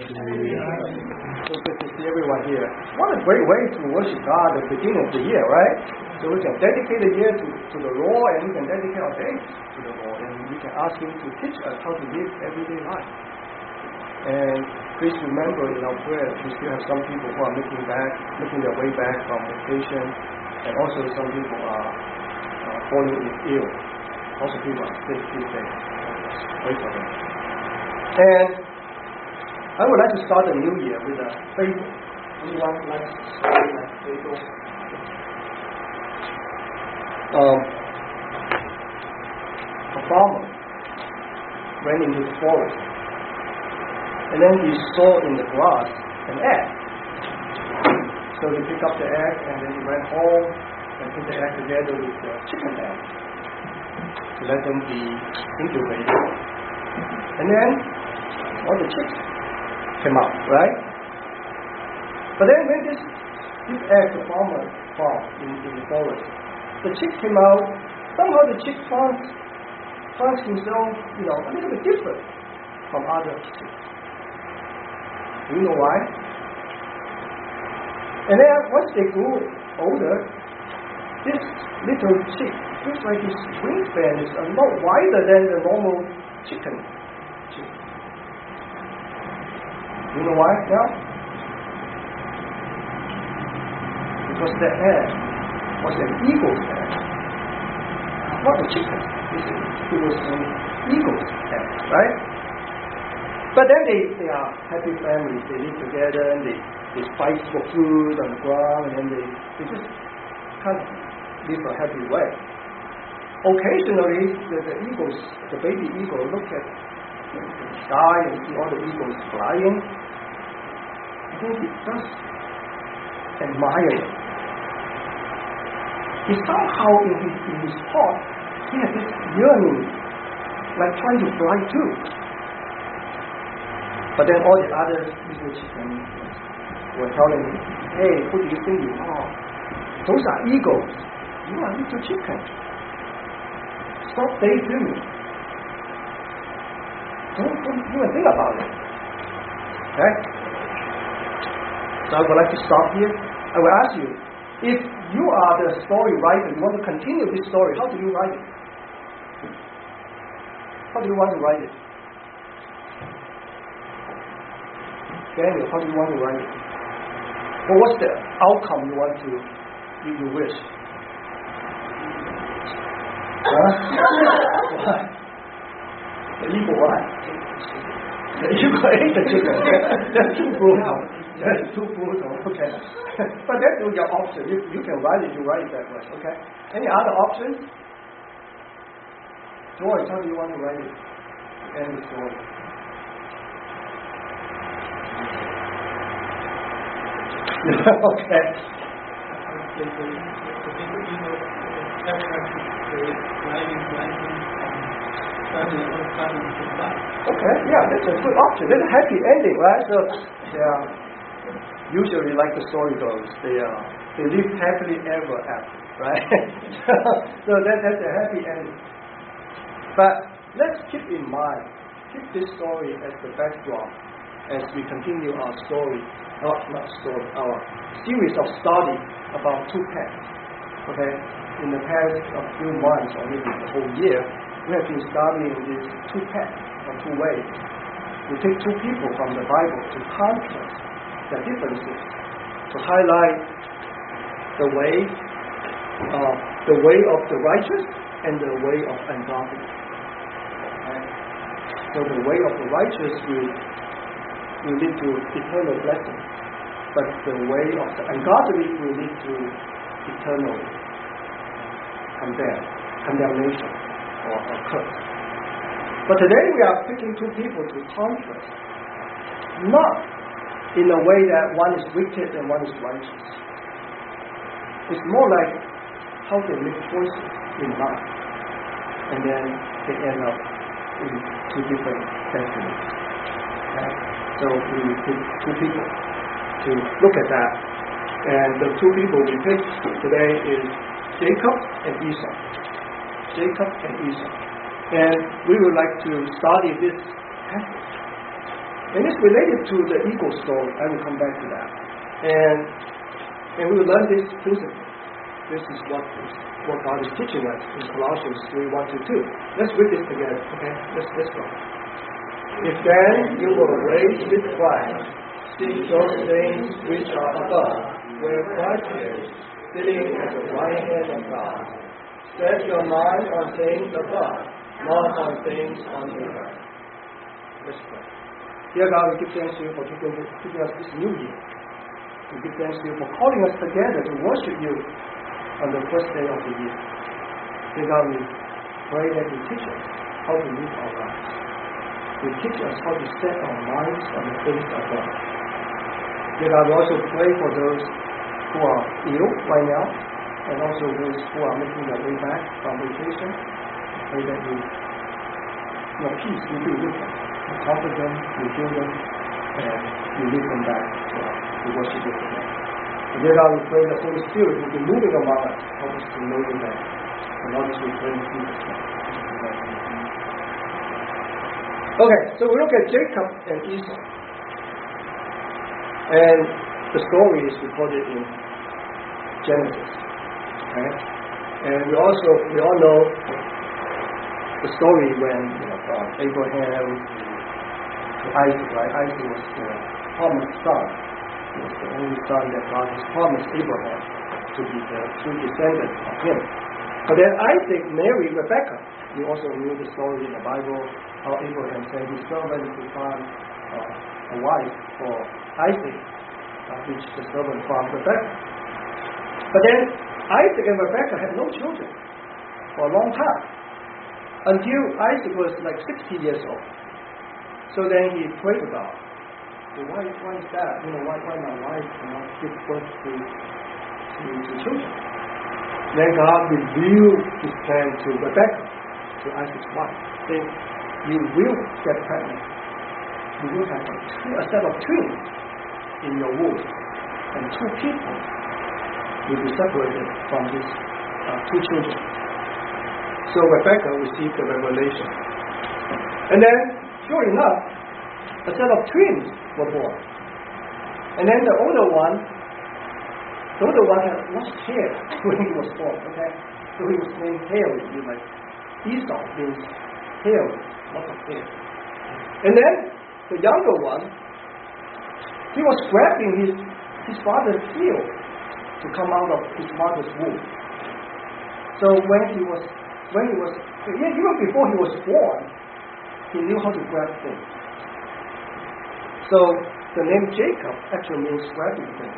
So good to see everyone here. What a great way to worship God at the beginning of the year, right? So we can dedicate the year to the Lord, and we can dedicate our days to the Lord, and we can ask Him to teach us how to live everyday life. And please remember in our prayer, we still have some people who are making their way back from vacation, and also some people are falling ill. Also people are sick these days. Pray for them. And I would like to start the new year with a fable. Anyone likes to start with a fable? A farmer ran into the forest, and then he saw in the grass an egg. So he picked up the egg, and then he went home and put the egg together with the chicken egg to let them be incubated. And then all the chicks came out, right? But then when this egg the farmer found in the forest, the chick came out. Somehow the chick finds himself, a little bit different from other chicks. Do you know why? And then once they grew older, this little chick feels like his wingspan is a lot wider than the normal chicken. You know why now? Because the egg was an eagle's egg, not a chicken. It was an eagle's egg, right? But then they are happy families. They live together and they fight for food on the ground, and then they just kind of live a happy way. Occasionally, the baby eagle look at the sky and see all the eagles flying. I think he does admire it. He somehow in his heart, he had this yearning, like trying to fly too. But then all the other little chickens were telling him, "Hey, who do you think you are? Those are eagles. You are little chickens. Stop daydreaming. Don't even think about it." Okay? So I would like to stop here. I will ask you, if you are the story writer, you want to continue this story, how do you write it? How do you want to write it? Daniel, how do you want to write it? Well, what's the outcome you wish? What? The evil what? The evil ate the chicken. That's too brutal. That's too brutal. Okay. But that's your option. You can write it. You write it that way. Okay. Any other options? George, how do you want to write it? End the story. Okay. Okay, yeah, that's a good option. That's a happy ending, right? So, usually like the story goes, they live happily ever after, right? so that's a happy ending. But let's keep in mind, keep this story as the backdrop as we continue our our series of study about two pets. Okay, in the past few months or maybe the whole year, we have been studying these two pets or two ways. We take two people from the Bible to contrast their differences, to highlight the way of the righteous and the way of ungodly. Okay? So the way of the righteous will lead to eternal blessing, but the way of the ungodly will lead to eternal condemnation or curse. But today we are picking two people to contrast, not in a way that one is wicked and one is righteous. It's more like how they make choices in life, and then they end up in two different destinies. Okay? So we pick two people to look at that. And the two people we picked today is Jacob and Esau. Jacob and Esau. And we would like to study this passage And it's related to the ego story. I will come back to that. And we will learn this principle. This is what God is teaching us in Colossians 3:1-2. Let's read this together. Okay? Let's go. If then you were raised with Christ, seek those things which are above, where Christ is, sitting at the right hand of God. Set your mind on things above, not on things on the earth. Let's pray. Dear God, we give thanks to you for giving us this new year. We give thanks to you for calling us together to worship you on the first day of the year. Dear God, we pray that you teach us how to live our lives. You teach us how to set our minds on the things above. Dear God, we also pray for those who are ill right now, and also those who are making their way back from vacation. I pray that your peace will be with them. You comfort them, you heal them, and you lead them back to worship you again. And dear God, we pray the Holy Spirit will be moving among us, help us to know you better. And all this we pray in Jesus' name. Okay, so we look at Jacob and Esau. And the story is recorded in Genesis. Okay? And we all know the story when from Abraham to Isaac, right? Isaac was the promised son. He was the only son that God has promised Abraham to be the true descendant of him. But then Isaac married Rebekah. You also knew the story in the Bible, how Abraham sent his servant to find a wife for Isaac, which the servant found Rebekah. But then Isaac and Rebekah had no children for a long time, until Isaac was like 60 years old. So then he prayed to God. So why is that? Why my wife cannot give birth to children? Then God revealed his plan to Rebekah, to Isaac's wife, saying, you will get pregnant. You will have a set of twins in your womb, and two people will be separated from these two children. So Rebekah received the revelation. And then, sure enough, a set of twins were born. And then the older one had lost hair when he was born, okay? So he was named hairy. Like Esau means hairy, lots of hair. And then the younger one, he was grabbing his father's heel to come out of his mother's womb. So even before he was born, he knew how to grab things. So the name Jacob actually means grabbing things.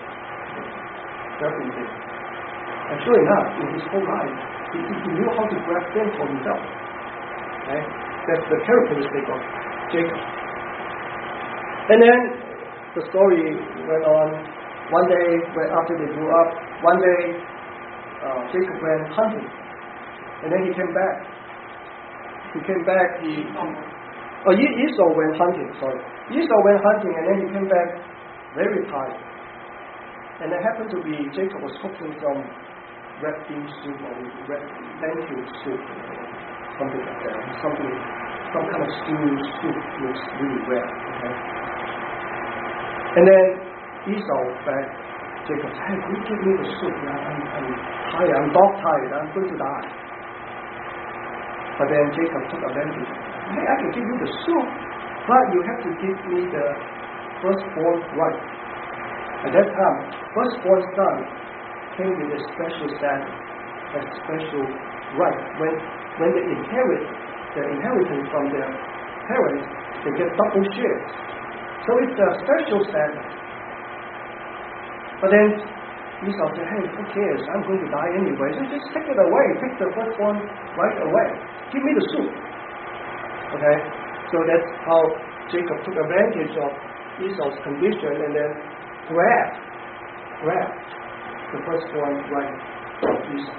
And sure enough, in his whole life, he knew how to grab things for himself. Okay? That's the characteristic of Jacob. And then the story went on. One day, after they grew up, one day Jacob went hunting. And then he came back. Esau went hunting, Esau went hunting, and then he came back very tired. And it happened to be Jacob was cooking some red bean soup or red lentil soup, something like that. Some kind of soup looks really red. Okay? And then Esau begged Jacob, hey, could you give me the soup? I'm tired, I'm dog tired, I'm going to die. But then Jacob took advantage. Hey, I can give you the soup, but you have to give me the firstborn right. At that time, firstborn son came with a special status, a special right. When they inherit the inheritance from their parents, they get double shares. So it's a special status. But then Esau said, hey, who cares? I'm going to die anyway. So just take it away. Take the firstborn right away. Give me the soup. Okay? So that's how Jacob took advantage of Esau's condition and then grabbed the firstborn right of Esau.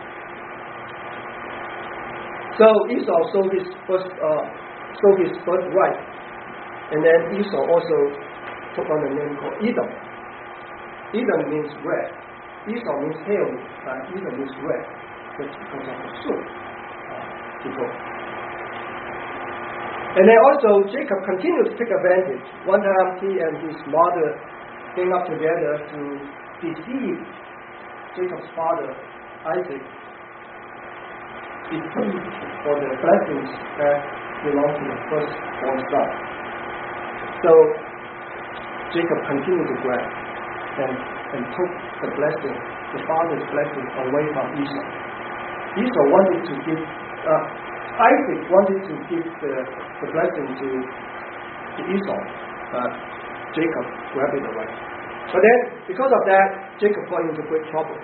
So Esau sold his birthright, and then Esau also took on a name called Edom. Edom means red. Esau means hairy, but Edom means red. That's because of the soup he brought. And then also Jacob continued to take advantage. One time he and his mother came up together to deceive Jacob's father, Isaac, for the blessings that belong to the firstborn son. So Jacob continued to grab and took the blessing, the father's blessing, away from Esau. Esau wanted to give, Isaac wanted to give the blessing to Esau, but Jacob grabbed it away. But then, because of that, Jacob got into great trouble.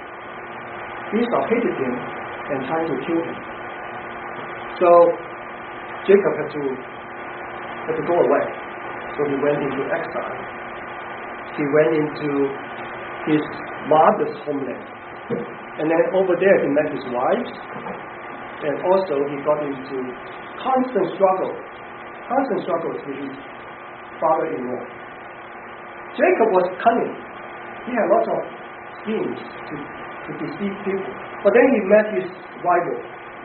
Esau hated him and tried to kill him. So Jacob had to go away. So he went into exile. He went into his mother's homeland. And then over there he met his wives. And also he got into constant struggles with his father-in-law. Jacob was cunning. He had lots of schemes to deceive people. But then he met his rival.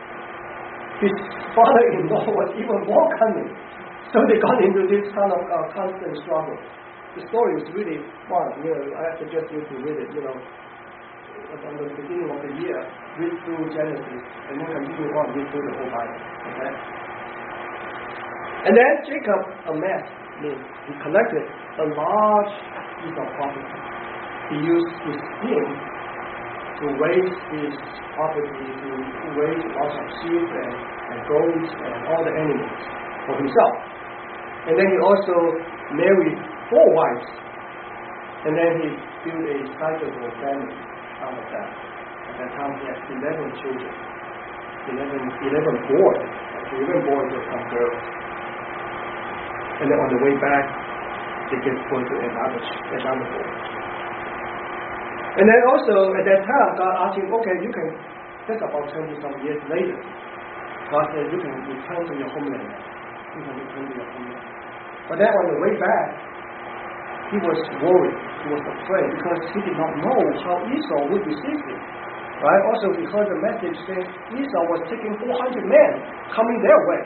His father-in-law was even more cunning. So they got into this kind of constant struggle. The story is really fun. I suggest you to read it. On the beginning of the year, read through Genesis, and then continue on, read through the whole Bible. Okay? And then Jacob amassed, he collected a large piece of property. He used his skin to raise his property, to raise lots of sheep and goats and all the animals for himself. And then he also married 4 wives. And then he built a sizable family out of that. At that time he had 11 children. 11 boys. Actually, 11 boys and some girls. And then on the way back, they gave birth to another boy. And then also at that time, God asked him, okay, you can, that's about 20-some years later, God said, you can return to your homeland. You can return to your homeland. But then on the way back, he was worried, he was afraid, because he did not know how Esau would receive him. Right? Also, he heard the message saying Esau was taking 400 men coming their way.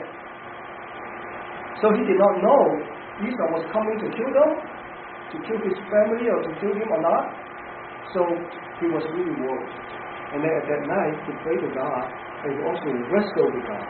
So he did not know Esau was coming to kill them, to kill his family, or to kill him or not. So he was really worried. And then at that night, he prayed to God, and he also wrestled with God.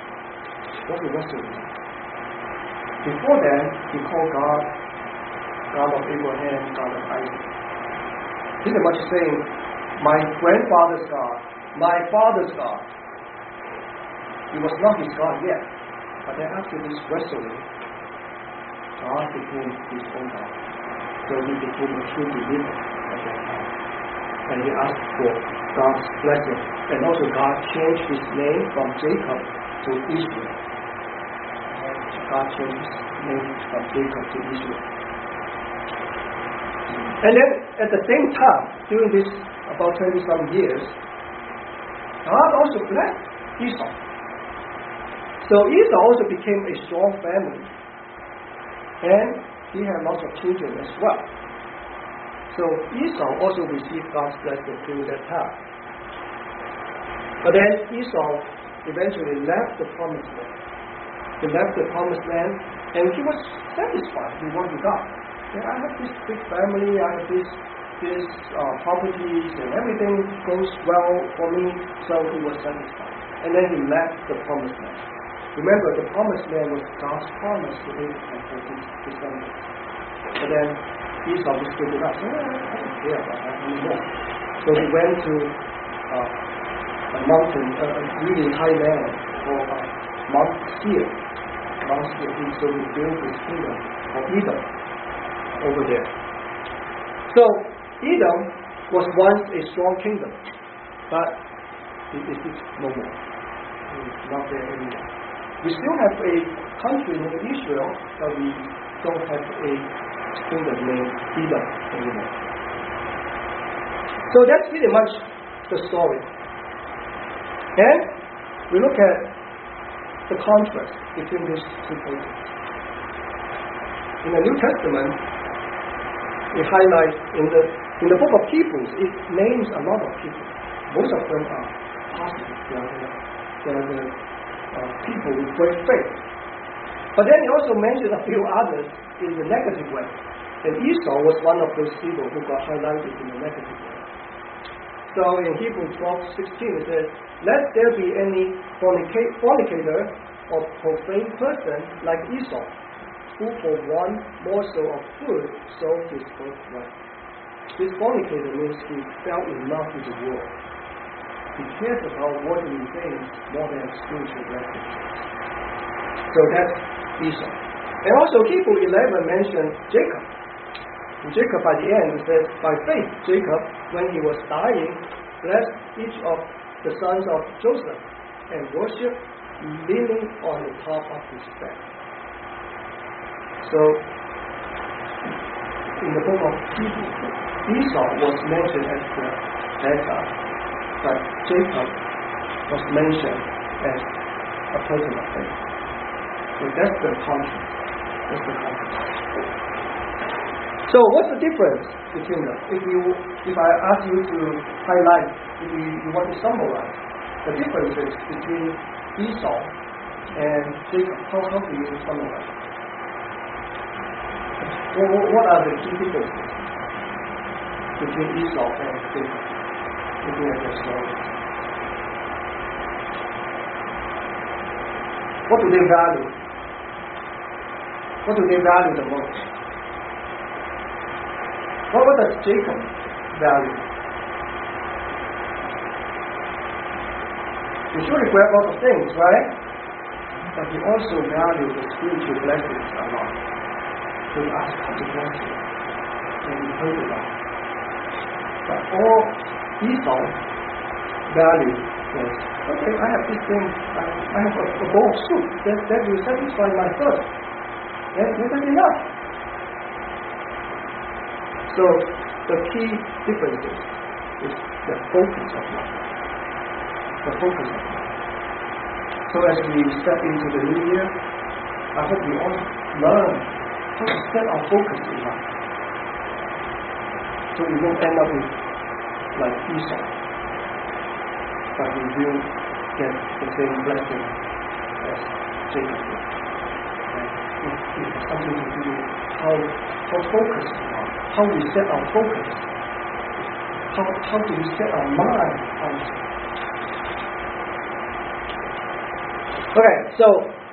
Before then, he called God, God of Abraham, God of Isaac. Pretty much saying, my grandfather's God, my father's God. He was not his God yet. But then after this wrestling, God became his own God. So he became a true believer at that time. And he asked for God's blessing. And also God changed his name from Jacob to Israel. God changed his name from Jacob to Israel. And then at the same time, during this about 20-some years, God also blessed Esau. So Esau also became a strong family. And he had lots of children as well. So Esau also received God's blessing during that time. But then Esau eventually left the promised land. He left the promised land and he was satisfied with what he got. I have this big family, I have this properties, and everything goes well for me, so he was satisfied. And then he left the promised land. Remember, the promised land was God's promise to Abraham for his descendants. But then Esau just gave it up. I don't care about that anymore. So he went to a mountain, a really high land called Mount Seir. So he built his kingdom of Edom over there. So Edom was once a strong kingdom, but it is no more. It's not there anymore. We still have a country named Israel, but we don't have a kingdom named Edom anymore. So that's pretty much the story. And we look at the contrast between these 2 places. In the New Testament, it highlights in the book of Hebrews, it names a lot of people. Most of them are apostles. They are the people with great faith. But then he also mentioned a few others in the negative way. And Esau was one of those people who got highlighted in the negative way. So in Hebrews 12:16 it says, "Let there be any fornicator or profane person like Esau, who for one morsel of food sold his birthright." This fornicator means he fell in love with the world. He cares about worldly things more than spiritual blessings. So that's Esau. And also Hebrews 11 mentioned Jacob. And Jacob by the end, it says, "By faith, Jacob, when he was dying, blessed each of the sons of Joseph and worshipped, leaning on the top of his bed." So, in the book of Hebrews, Esau was mentioned as the bad guy, but Jacob was mentioned as a person of faith. So that's the contrast. So what's the difference between them? If I ask you to highlight, if you want to summarize the differences between Esau and Jacob, how do you summarize? What are the key differences between Esau and Jacob? Looking at their story. What do they value? What do they value the most? What does Jacob value? He surely grabbed lots of things, right? But he also valued the spiritual blessings a lot. So he asked God to bless him. And he heard it all. But all Esau valued was, okay, I have this thing, I have a bowl of soup that will satisfy my thirst. That's enough. So the key difference is the focus of life. The focus of life. So as we step into the new year, I hope we all learn how to set our focus in life. So we won't end up with like Esau, but we will get the same blessing as Jacob did. It has something to do with how focused we are, how we set our focus, how do we set our mind on it. Okay, so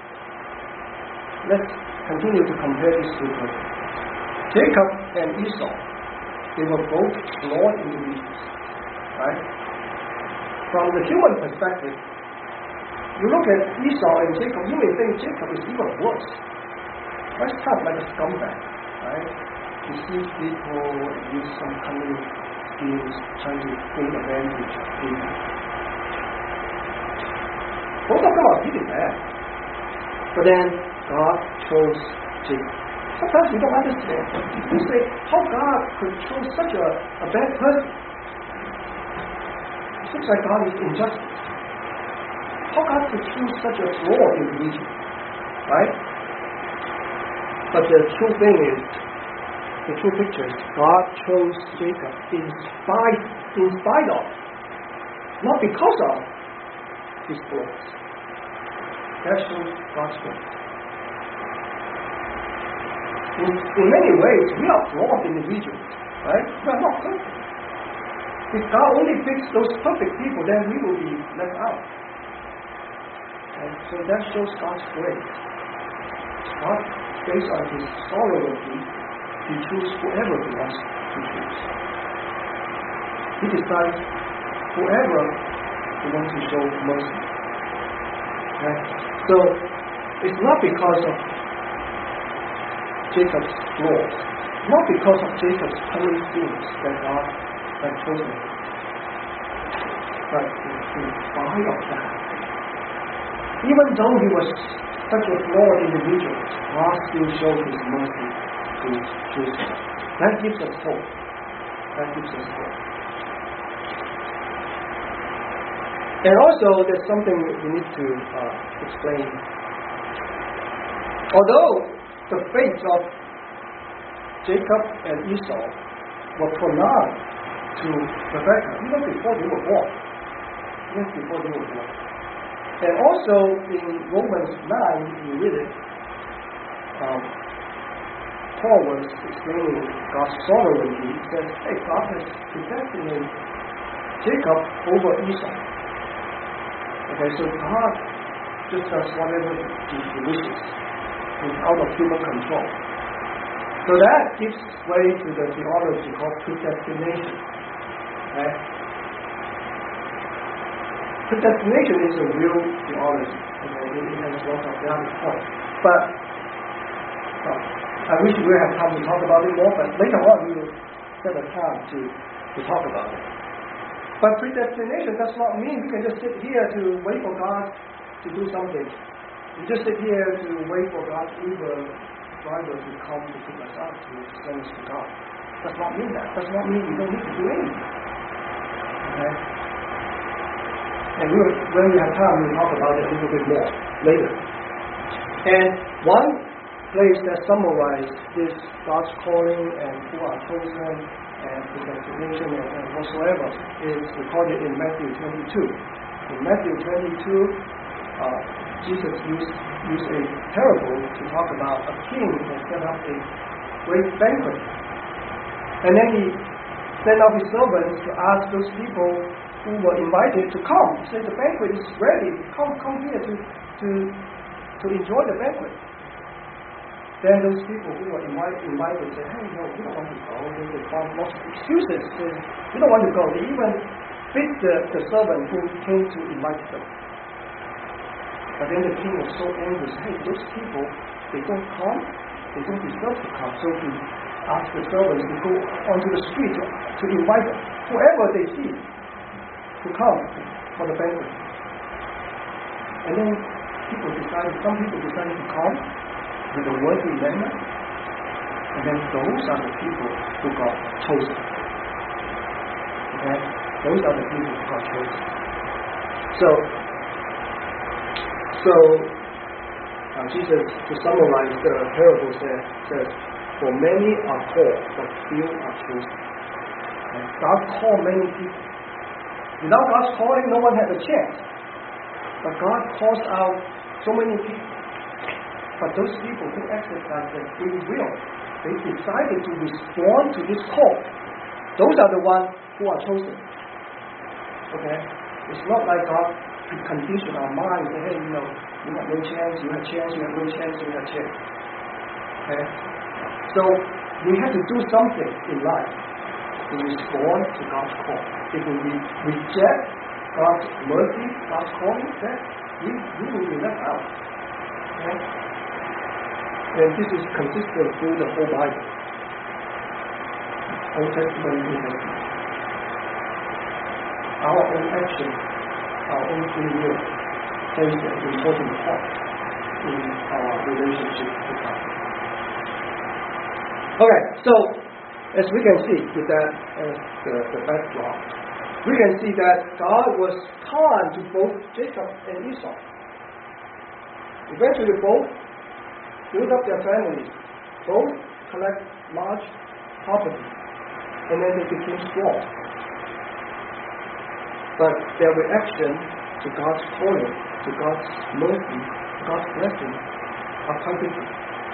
let's continue to compare these two persons. Jacob and Esau, they were both flawed individuals, right? From the human perspective, you look at Esau and Jacob, you may think Jacob is even worse. That's kind of like a scumbag, right? He sees people and use some cunning schemes trying to take advantage of people. Both of them are really bad. But then God chose Jacob. Sometimes we don't understand. We say, how God could choose such a bad person? It seems like God is injustice. How God could choose such a flawed individual, right? But the true thing is, the true picture is, God chose Jacob in spite of, not because of his flaws. That shows God's grace. In many ways, we are flawed individuals, right? We are not perfect. If God only picks those perfect people, then we will be left out. And so that shows God's grace. God, based on his sovereignty, he chooses whoever he wants to choose. He decides whoever he wants to show mercy. Right? So it's not because of Jacob's flaws, not because of Jacob's cunning schemes that God had chosen him. But in spite of that, even though he was such a flawed individual, God still showed his mercy to choose him. That gives us hope. That gives us hope. And also, there's something we need to explain. Although the fates of Jacob and Esau were pronounced to Rebekah even before they were born. And also in Romans 9, if you read it, Paul was explaining God's sovereignty. He says, hey, God has predestinated Jacob over Esau. Okay, so God just does whatever he wishes. He's out of human control. So that gives way to the theology called predestination. Okay? Predestination is a real theology. Okay? It has lots of valid points. But I wish we had time to talk about it more, but later on we will set a time to talk about it. But predestination does not mean we can just sit here to wait for God to do something. We just sit here to wait for God's Uber driver to come to pick us up, to send us to God. Does not mean that. Does not mean we don't need to do anything. Okay? And when we have time, we'll talk about it a little bit more later. And one place that summarizes this God's calling and who are chosen and predestination and whatsoever is recorded in Matthew 22. In Matthew 22, Jesus used a parable to talk about a king that set up a great banquet. And then he sent out his servants to ask those people who were invited to come. He said, the banquet is ready. Come here to enjoy the banquet. Then those people who were invited said, hey, no, we don't want to go. They found lots of excuses. We don't want to go. They even beat the servant who came to invite them. But then the king was so angry. Hey, those people, they don't come. They don't deserve to come. So he asked the servants to go onto the street to invite them, whoever they see, to come for the banquet. And then some people decided to come with a worthy manner, and then those are the people who got chosen. Okay? Those are the people who got chosen. So Jesus, to summarize the parable, says, for many are called, but few are chosen. And God called many people. Without God's calling, no one had a chance. But God calls out so many people. But those people who exercise their free will, they decided to respond to this call. Those are the ones who are chosen. Okay? It's not like God could condition our minds. Say, hey, you have no chance, you have chance, you have no chance, you have chance. Okay? So we have to do something in life to respond to God's call. If we reject God's mercy, God's calling, then we will be left out. Okay? And this is consistent through the whole Bible. Old Testament, New Testament. Our own action, our own free will, plays an important part in our relationship with God. Okay, so as we can see with that as the backdrop, we can see that God was kind to both Jacob and Esau. Eventually both build up their families, both collect large property, and then they became strong. But their reaction to God's calling, to God's mercy, God's blessing are quite different.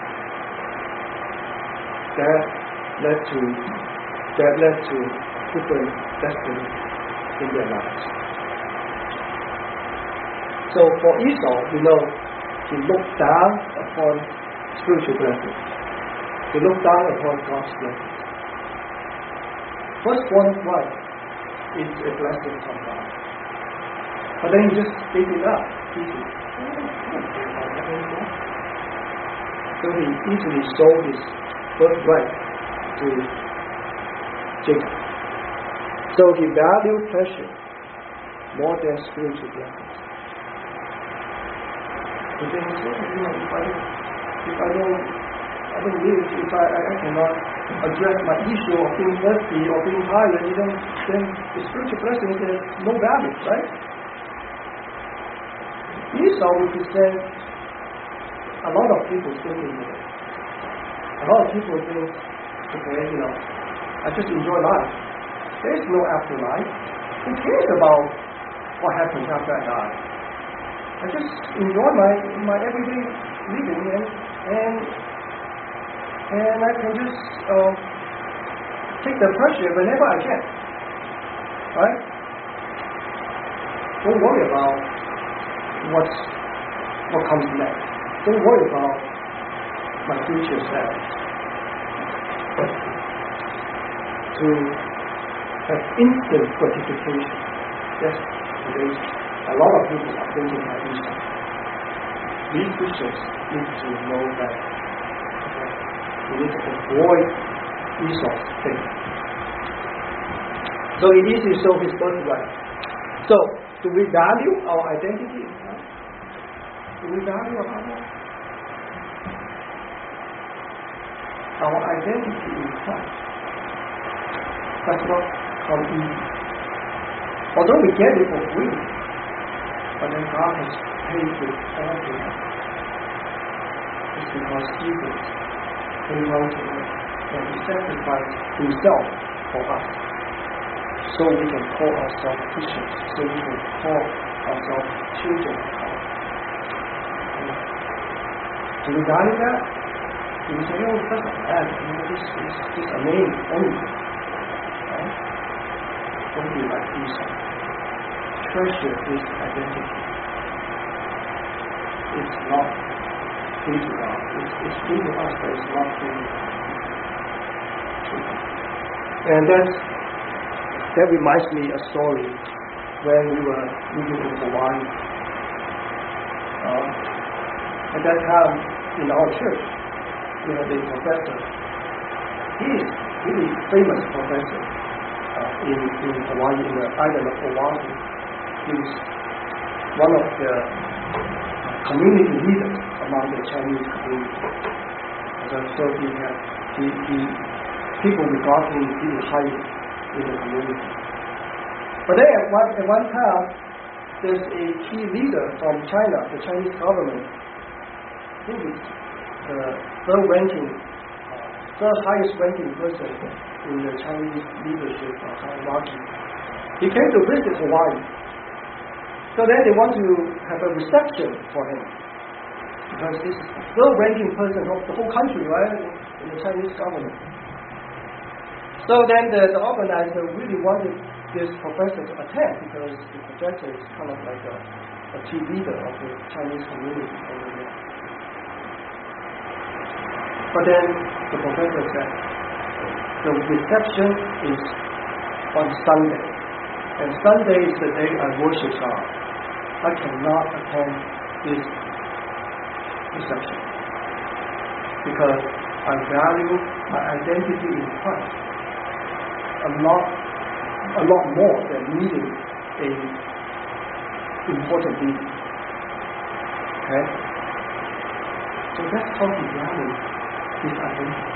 That led to different destinies in their lives. So for Esau, he looked down upon spiritual blessings. He looked down upon God's blessings. Firstborn wife is a blessing from God. But then he just gave it up easily. So he easily sold his birthright to Jacob. So he valued pleasure more than spiritual blessings. He thinks, if I don't live, if I cannot address my issue of being thirsty or being tired, then the spiritual blessing has no value, right? Esau represents a lot of people thinking this. A lot of people think, okay, I just enjoy life. There is no afterlife. Who cares about what happens after I die? I just enjoy my everyday living, and and I can just take the pressure whenever I can. Right? Don't worry about what comes next. Don't worry about my future self. To have instant gratification. Yes, today a lot of people are thinking like this. These Christians need to know that we need to avoid Esau's thing. So it is to show his birthright. So, do we value our identity in Christ? Do we value our identity? Our identity in Christ does not come easy. Although we get it for free, but then God has paid it all for us. It's because Jesus came out to us and He sacrificed Himself for us. So we can call ourselves Christians, so we can call ourselves children of God. Do we value that? Do we say, oh, it doesn't matter, this is a name only. Right? Don't be like Esau. Treasure his identity. It's not free to God. It's free to us, but it's not free to God. And that reminds me a story when we were living in Hawaii. At that time, in our church, we had a professor. He is really famous professor in Hawaii, in the island of Oahu. He was one of the community leaders among the Chinese community. So people regard him really highly in the community. But then at one time, there's a key leader from China, the Chinese government, who is the third highest ranking person in the Chinese leadership hierarchy. He came to visit Hawaii. So then they want to have a reception for him. Because this is the third ranking person of the whole country, right? In the Chinese government. So then the organizer really wanted this professor to attend because the professor is kind of like a key leader of the Chinese community over there. But then the professor said, the reception is on Sunday. And Sunday is the day I worship God. I cannot attend this reception because I value my identity in Christ a lot more than meeting a important meeting. Okay? So that's how he values his identity.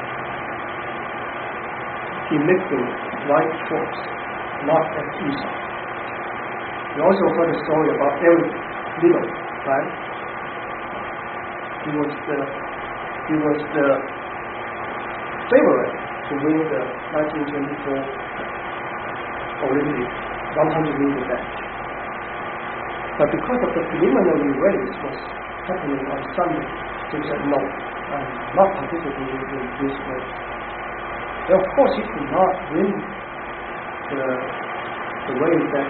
He makes the right choice, not as Esau. You also heard a story about Eric Liddell, right? He was the favorite to win the 1924 Olympic 100-meter dash. But because of the preliminary race was happening on Sunday, he said, no, I'm not participating in this race. And of course, he could not win the race that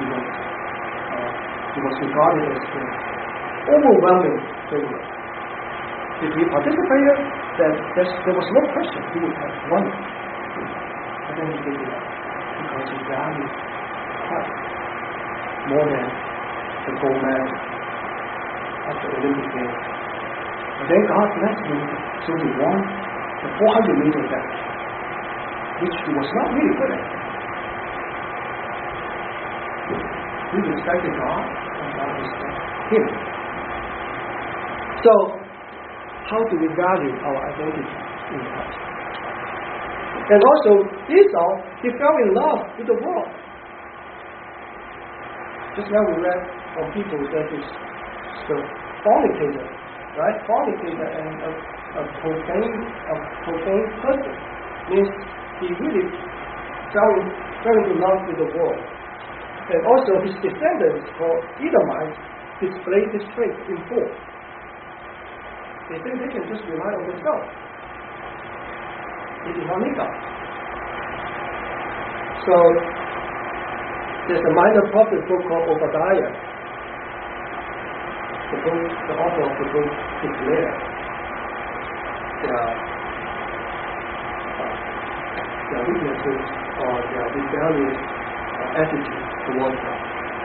he was regarded as the overwhelming favorite. If he participated, then there was no question he would have won. But then he gave it up because he valued Christ more than the gold medal of the Olympic Games. But then God blessed him, so he won the 400-meter dash, which he was not really good at. He respected God, and God respected him. So, how do we value our identity in Christ? And also, Esau, he fell in love with the world. Just now we read from people that is the fornicator, right? Fornicator and a profane person means he really fell into love with the world. And also his descendants called Edomites displayed this trait in full. They think they can just rely on themselves. He did not need God. So there's a minor prophet book called Obadiah. The author of the book declared their weaknesses or their rebellious attitude towards God.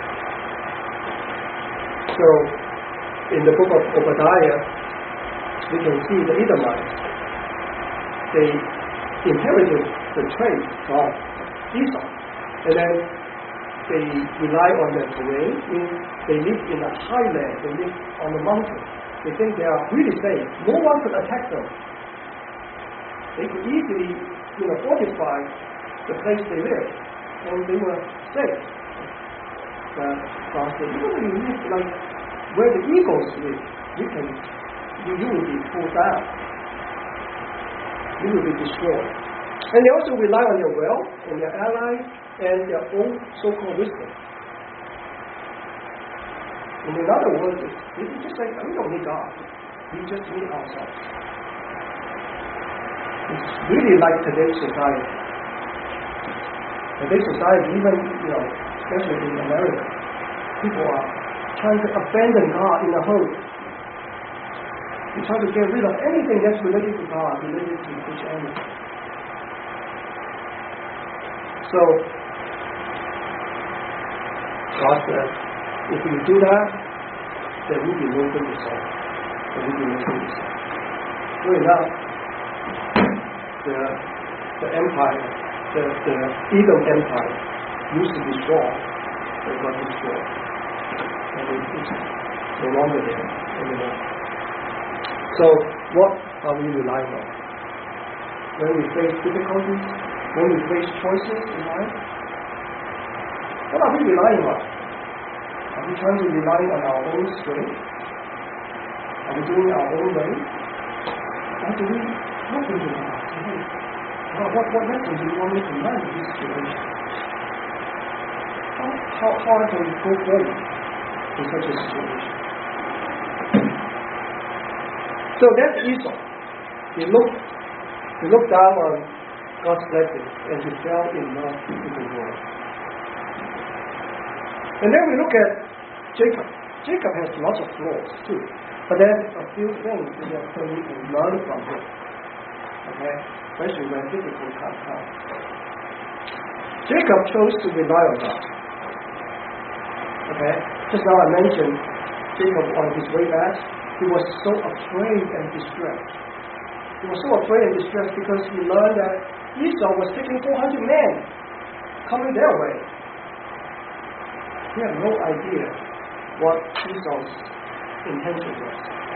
So in the book of Obadiah, we can see the Edomites. They inherited the trait from Esau, and then they rely on the terrain. They live in a highland. They live on the mountain. They think they are really safe. No one could attack them. They could easily, fortify the place they live, and they were safe. But God said, even if you live like where the eagles live, you will be pulled down. You will be destroyed. And they also rely on their wealth and their allies and their own so-called wisdom. And in other words, they just say, we don't need God. We just need ourselves. It's really like today's society. Today's society, even, especially in America, people are trying to abandon God in a hurry. They try to get rid of anything that's related to God, related to Christianity. So, God says, if you do that, there will be no good result. There will be no good result. Sure enough, the empire, the Edom Empire, used to be strong, but got destroyed. And it's no longer there anymore. So, what are we relying on? When we face difficulties, when we face choices in life, what are we relying on? Are we trying to rely on our own strength? Are we doing our own way? Or do we look into God? What lessons do you want me to learn in this situation? How I can go forward in such a situation? So that's Esau. He looked down on God's blessing and he fell in love with the world. And then we look at Jacob. Jacob has lots of flaws too. But there's a few things that we can learn from him. Okay? Especially when difficult times come. Jacob chose to rely on God. Okay? Just now I mentioned Jacob on his way back, he was so afraid and distressed. He was so afraid and distressed because he learned that Esau was taking 400 men coming their way. He had no idea what Esau's intention was.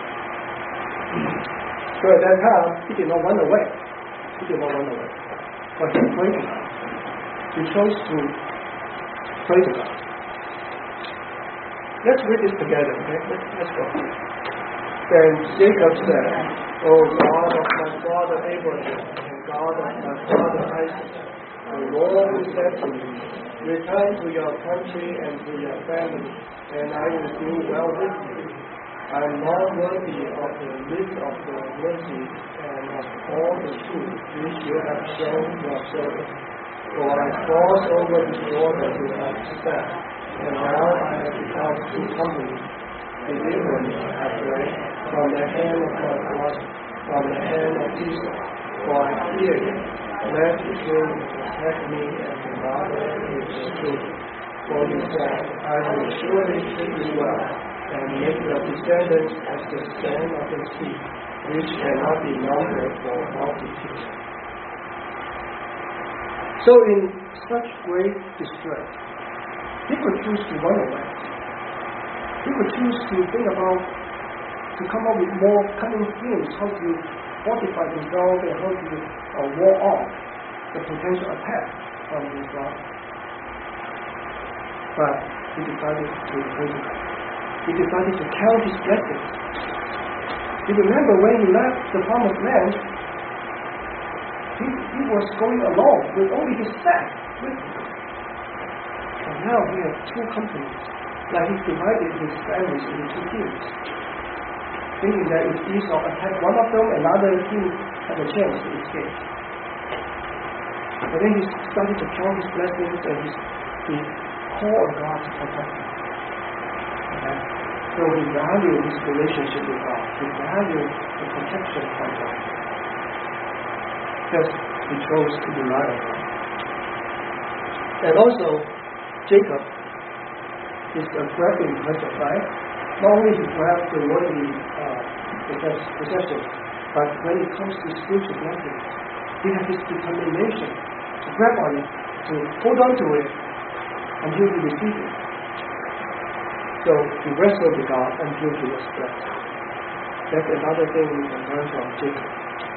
So at that time, he did not run away. But he prayed to God. He chose to pray to God. Let's read this together, okay? Let's go. Then Jacob said, O God of my father Abraham, and God of my father Isaac, the Lord who said to me, return to your country and to your family, and I will do well with you. I am not worthy of the list of the mercies and of all the truth which you have shown your servant. For I crossed over the Jordan without step, and now I have become too company. Deliver me, I pray, from the hand of my father, from the hand of Esau, for I fear him. Let his will protect me and the mother with the truth. For you said, I will surely treat you well, and make your descendants as the sand of the sea, which cannot be numbered for multitude. So in such great distress, he could choose to run away. He could choose to think about, to come up with more cunning schemes, how to fortify himself and how to ward off the potential attack from his brother. But he decided to pray to God. He decided to count his blessings. You remember when he left the promised land, he was going along with only his staff with him. And now he has two companies. Like he divided his families into two teams, thinking that if Esau attacked one of them, another team had a chance to escape. But then he started to count his blessings and he called God to protect him. Okay? So he valued his relationship with God. He valued the protection from God. Because he chose to rely on God. And also, Jacob is a grabbing person, right? Not only he grabbed the worldly possessions, but when it comes to spiritual blessings, he has this determination to grab on it, to hold on to it, until he receives it. So he wrestled with God until he was blessed. That's another thing we can learn from Jacob.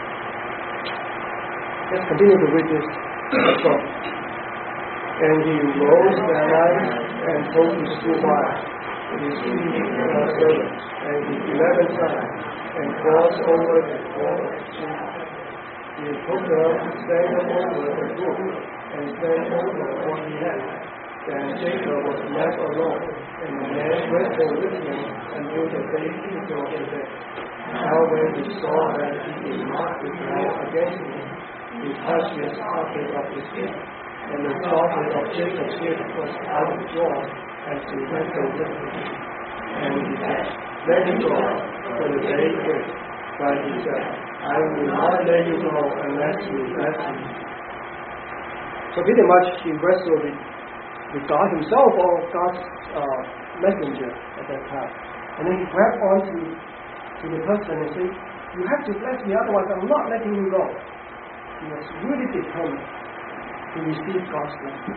Let's continue to read this song. And he rose that night and told his 2 wives, and his 3 servants, and his 11 sons, and crossed over the wall of Jacob. He took them, sang them over the book, and sang over what he had. Then Jacob was left alone, and the man wrestled with him until the day he was dead. Now when he saw that he did not prevail against him, he touched his pocket of his hip, and the socket of Jacob's hip was outdrawn as he wrestled with him. And he said, let him go, for the day is. But he said, I will not let you go unless you bless me. So pretty much he wrestled with God himself or God's messenger at that time. And then he grabbed onto the person and said, you have to bless me, otherwise I'm not letting you go. He was really determined to receive God's blessing.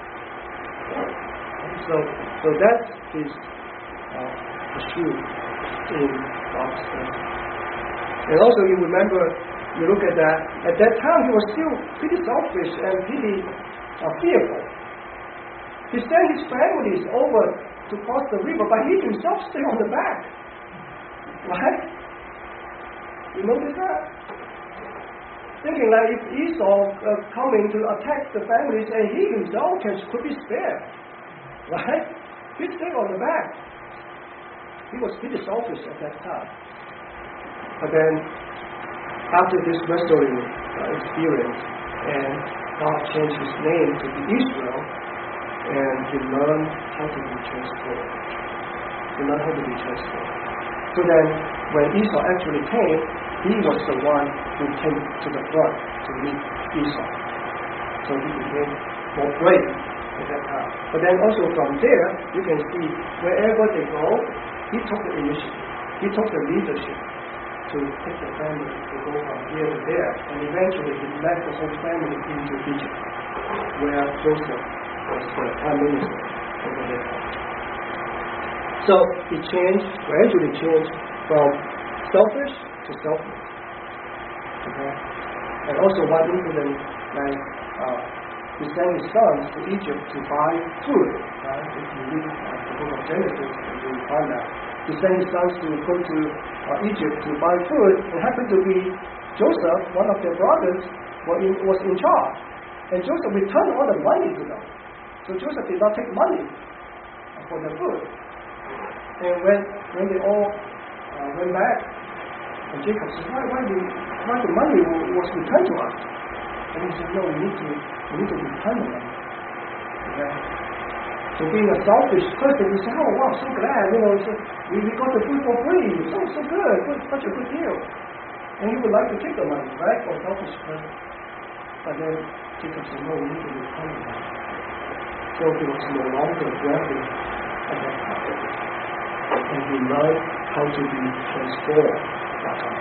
So that is the truth in God's blessing. And also you remember, you look at that, at that time he was still pretty selfish and pretty fearful. He sent his families over to cross the river, but he himself stayed on the back. Right? You notice that? Thinking like if Esau coming to attack the families and he himself could be spared. Right? He stayed on the back. He was pretty selfish at that time. But then, after this wrestling experience, and God changed his name to be Israel, and he learned how to be transformed. So then, when Esau actually came, he was the one who came to the front to meet Esau. So he became more brave at that time. But then also from there, you can see wherever they go, he took the initiative. He took the leadership to take the family to go from here to there. And eventually he led the whole family into Egypt, where Joseph was the prime minister over there. So he gradually changed from selfish to selfless. Okay? And also one incident, like he sent his sons to Egypt to buy food. Right? If you read the book of Genesis, you will find that. He sent his sons to go to Egypt to buy food. It happened to be Joseph, one of their brothers, was in charge. And Joseph returned all the money to them. So Joseph did not take money for the food. And when they all went back, and Jacob said, why the money was returned to us? And he said, no, we need to return the money. Okay? So being a selfish person, he said, oh wow, so glad, we got the food for free, so good, such a good deal. And he would like to take the money, right, for a selfish person. But then Jacob said, no, we need to return the money. So he was no longer grabbing at that time. And he learned how to be transformed by God.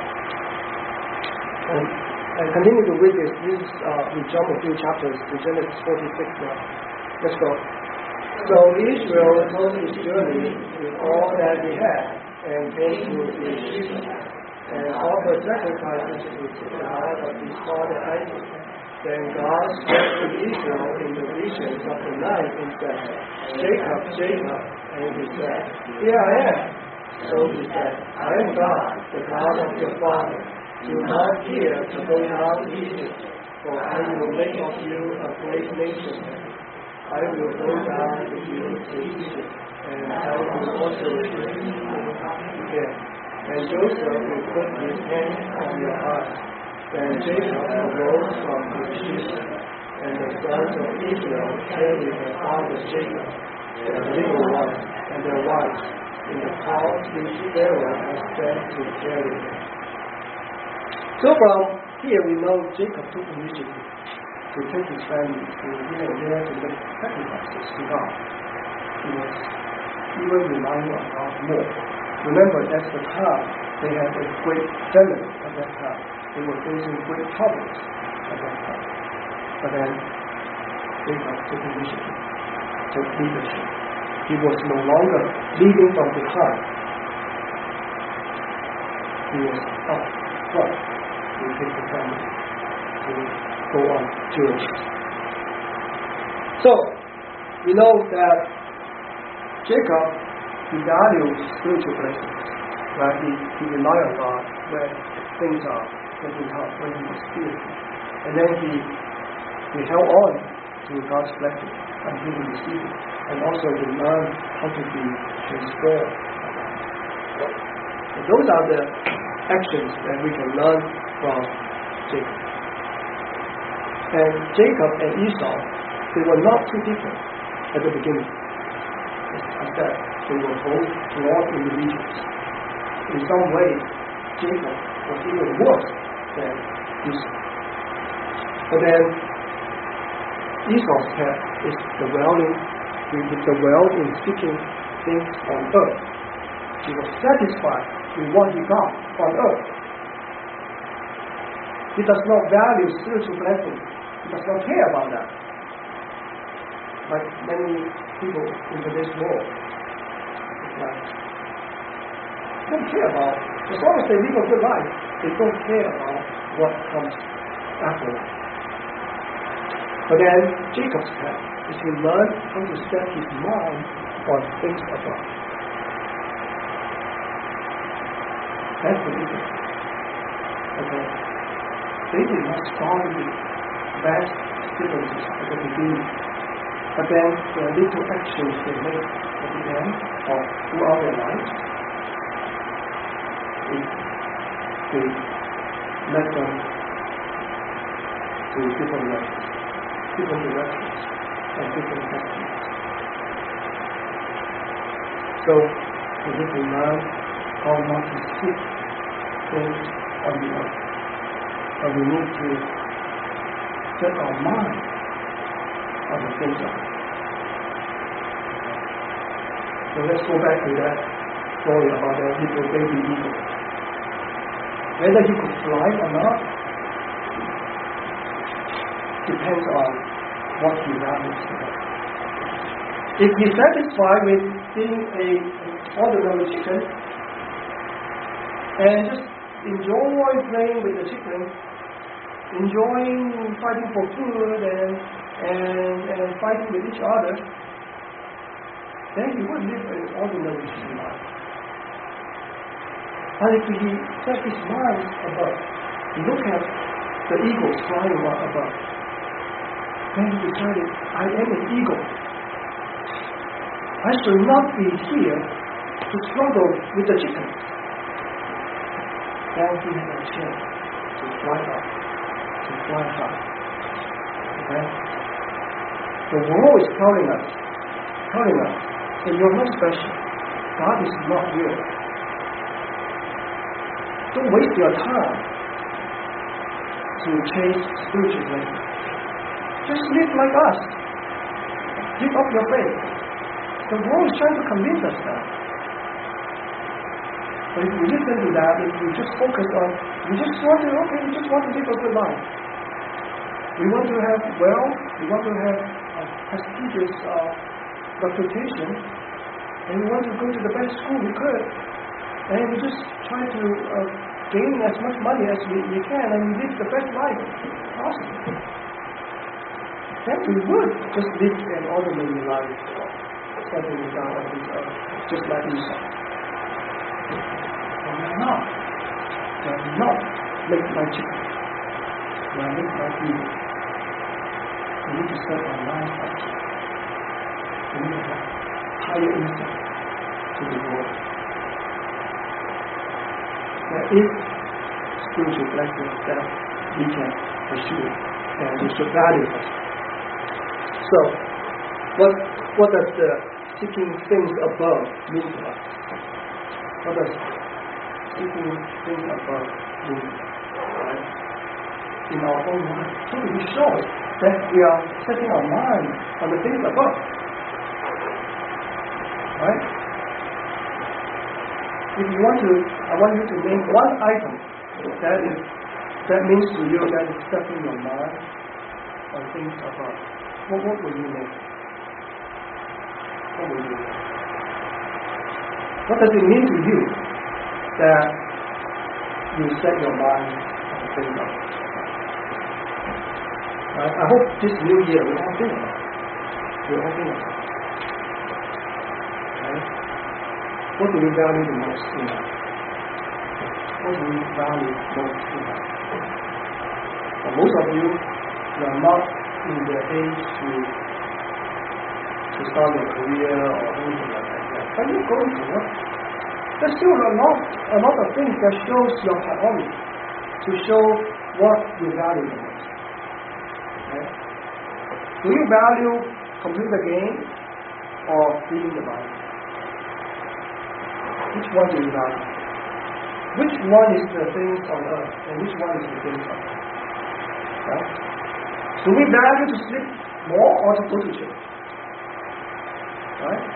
And continue to read this. We jump a few chapters to Genesis 46 now. Let's go. So Israel took his journey with all that he had, and came to Beersheba, and offered sacrifices to the God of his father Isaac. Then God spoke to Israel in the visions of the night and said, Jacob, Jacob. And he said, here I am. So he said, I am God, the God of your father. Do not fear to go down to Egypt, for I will make of you a great nation. I will go down with you to Egypt, and I will also bring you again. And Joseph will put his hand on your heart. Then Jacob arose from his ship, and sons of Israel carried their father Jacob, their little ones, and their wives, in the cars which Pharaoh had sent to carry them. So from here we know Jacob took initiative to take his family to here and there to make sacrifices to God. He was even relying on God more. Remember, that's the time they had a great famine at that time. They were facing great troubles at that time. But then Jacob took initiative, took leadership. He was no longer leading from behind. He was up front to take the family to go on journey. So we know that Jacob, he valued spiritual blessings, right? He relied on God when things are getting tough, when he was fearful. And then he held on to God's blessing until he received it. And also he learned how to be transformed. So those are the actions that we can learn from Jacob. And Jacob and Esau, they were not too different at the beginning. As I said, they were both flawed individuals. In some ways, Jacob was even worse than Esau. But then Esau's path is the wealth in seeking things on earth. He was satisfied with what he got on earth. He does not value spiritual blessings. He does not care about that. Like many people in today's world, they don't care about, as long as they live a good life, they don't care about what comes afterwards. But then Jacob's path is to learn how to set his mind on things above. That's the difference. Okay. They did not start with vast differences at the beginning. But then the little actions they make at the end or throughout their lives, they led them to different ways, different directions, and different destinies. So we need to learn how not to seek things on the earth. But we need to set our mind on the things of it. So let's go back to that story about that little baby eagle. Whether he could fly or not depends on what he values. If he's satisfied with being an ordinary chicken and just enjoy playing with the chicken, enjoying fighting for food and fighting with each other, then he would live an ordinary chicken life. But if he set his mind above, look at the eagles flying above, then he decided, I am an eagle. I should not be here to struggle with the chickens. Then he had a chance to fly up, to fly high. Okay? The world is telling us that you're not special. God is not real. Don't waste your time to chase spiritual blessings. Just live like us. Give up your faith. The world is trying to convince us that. But if we listen to that, if we just focus on, we just want to live a good life. We want to have wealth, we want to have a prestigious reputation, and we want to go to the best school we could, and we just try to gain as much money as we can and live the best life possible. Then we would just live an ordinary life, settling down on this earth, just like Esau. But we are not. We are not made like chicken. We are made like eagle. We need to set our lives up. We need to have higher insight to the world. There is spiritual blessings that we can pursue and we should value it. So, what does the seeking things above mean to us? What does seeking things above mean? Right? In our own mind. So it shows that we are setting our mind on the things above. Right? If you want to, I want you to name one item that means to you that is setting your mind on things above. What will you name? What will you name? What does it mean to you that you set your mind on things above? I hope this new year we all think about it. We all think about it. Right? What do we value the most in life? What do we value most in life? For most of you, you are not in the age to start your career or anything like that. But you're going to work. There's still a lot of things that shows your priority, to show what you value the most. Right? Do you value computer game or reading the Bible? Which one do you value? Which one is the things on earth and which one is the things on earth? Right? Do we value to sleep more or to go to church? Right?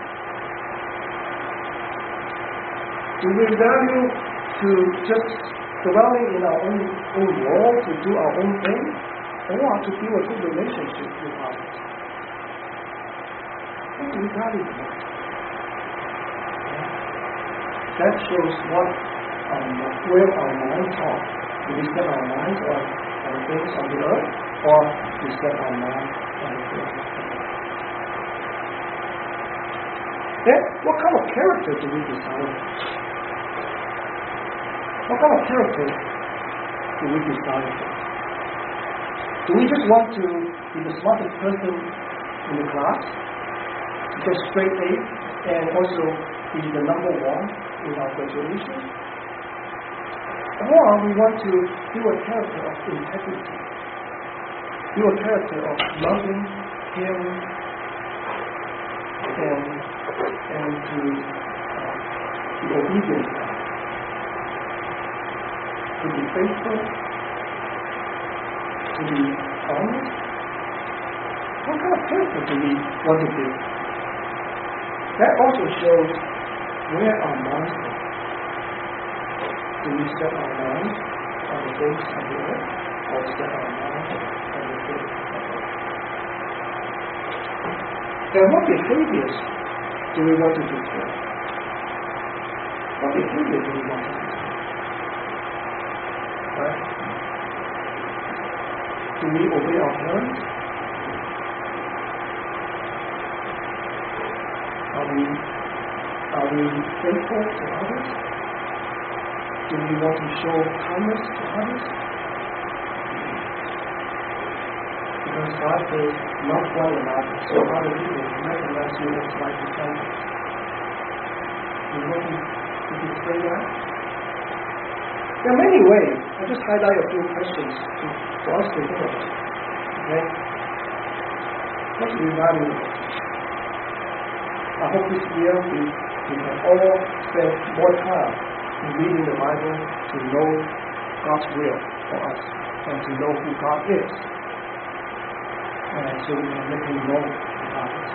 Do we value to just dwelling in our own world, to do our own thing, or to build a good relationship with others? What do we value the most? That shows where our minds are. Do we set our minds on things on the earth, or we set our minds on the things of heaven? Then, what kind of character do we desire? What kind of character do we desire? Do we just want to be the smartest person in the class, get straight A, and also be the number one in our graduation? Or we want to build a character of integrity, build a character of loving, caring, and to be obedient, to be faithful, to be honest? What kind of character do we want to build? That also shows where our minds are. Do we set our minds on the things of the earth, or set our minds on the things of heaven? And what behaviors do we want to display? What behavior do we want to display? Right? Do we obey our parents? Are we faithful to others? Do we want to show kindness to others? Because God says, love one another, so other people recognize you as my disciples. Do you want to display that? There are many ways. I'll just highlight a few questions for us to think about. Okay? What do we value? I hope this year we can all spend more time in reading the Bible to know God's will for us and to know who God is. And so we can make Him known to others.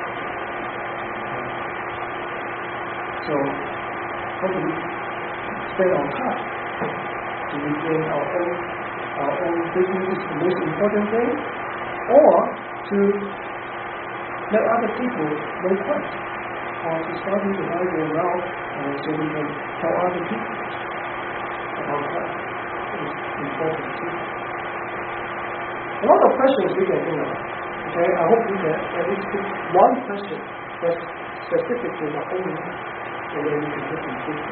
So, how do we spend our time? Do we think our own business is the most important thing? Or to let other people know Christ? Or to study the Bible well, so we can tell other people about Christ. It's important too. A lot of questions we can think about. Okay, I hope we can at least pick one question that's specific to our own life, and then we can take some things.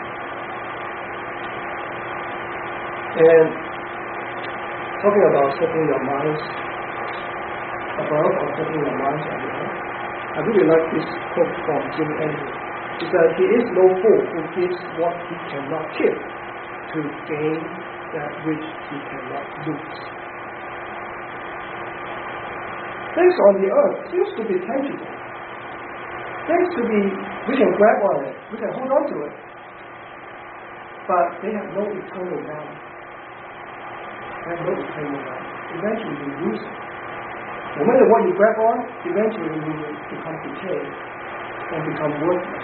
And talking about setting your minds above or setting your minds on the earth, I really like this quote from Jim Andrews. He said, "He is no fool who gives what he cannot keep to gain that which he cannot lose." Things on the earth seems to be tangible. Things to be, we can grab on it, we can hold on to it. But they have no eternal value. They have no eternal value. Eventually you lose it. No matter what you grab on, eventually you will become decayed and become worthless.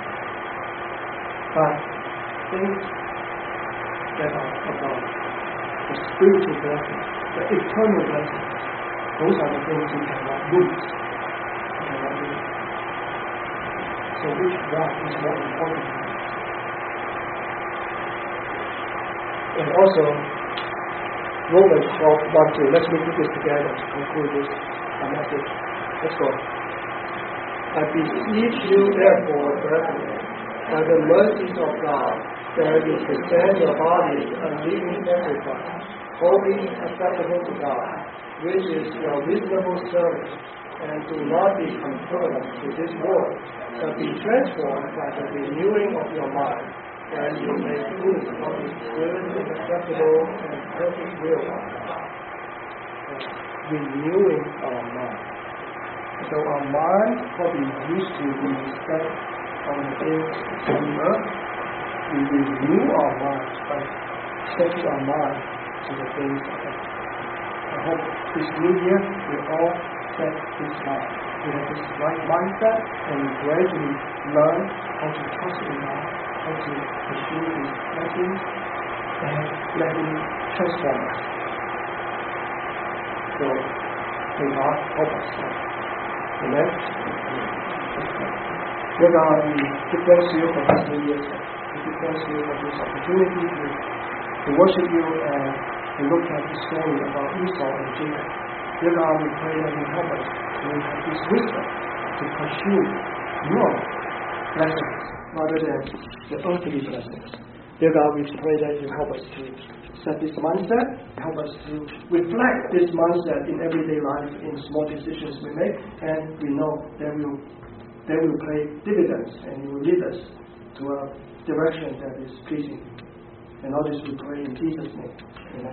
But things that are about the spiritual blessings, the eternal blessings, those are the things you cannot lose. You cannot lose. So which one is more important? And also, Romans 12:1-2. Let's read this together to conclude this message. Let's go. I beseech you, therefore, brethren, by the mercies of God, that you present your bodies a living sacrifice, holy, acceptable to God, which is your reasonable service, and do not be conformed to this world, but be transformed by the renewing of your mind, and you may prove what is good and acceptable and perfect will of God. Renewing our mind. So our mind probably used to be set on the things of the earth. We renew our minds by setting our mind to the things of earth. I hope this new year we all set this mind. We have this right mindset, and we gradually learn how to trust in God, how to pursue His blessings, and let Him transform us. So, may God help us. Amen. Dear God, we give thanks to you for this new year. We give thanks to you for this opportunity to worship you and to look at the story about Esau and Jacob. Dear God, we pray that you help us to have this wisdom to pursue your blessings rather than the earthly blessings. Dear God, we pray that you help us to set this mindset, help us to reflect this mindset in everyday life, in small decisions we make, and we know that will pay dividends and it will lead us to a direction that is pleasing. And all this we pray in Jesus' name. Amen.